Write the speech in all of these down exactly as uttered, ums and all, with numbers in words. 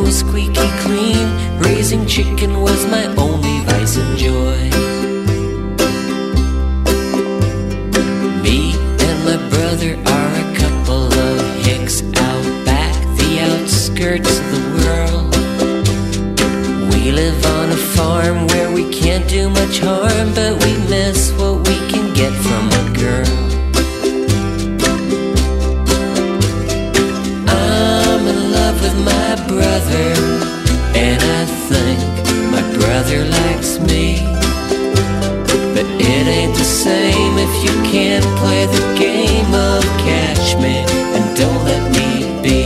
was squeaky clean. Raising chicken was my only vice and joy. Me and my brother are a couple of hicks out back, the outskirts of the world. We live on a farm where we can't do much harm, but we miss what we can get from a girl. I'm in love with my brother, and I think my brother likes me. But it ain't the same if you can't play the game of catch me and don't let me be.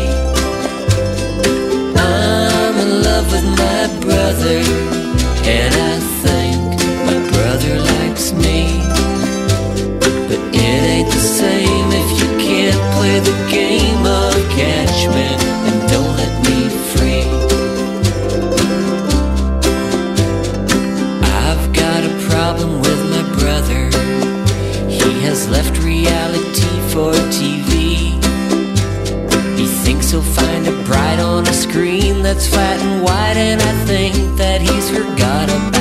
I'm in love with my brother, and I think my brother likes me. But it ain't the same if you can't play the game of catch me and don't let me free. I've got a problem with my brother. He has left reality for T V. He thinks he'll find a bride on a screen that's flat and white, and I think that he's forgot about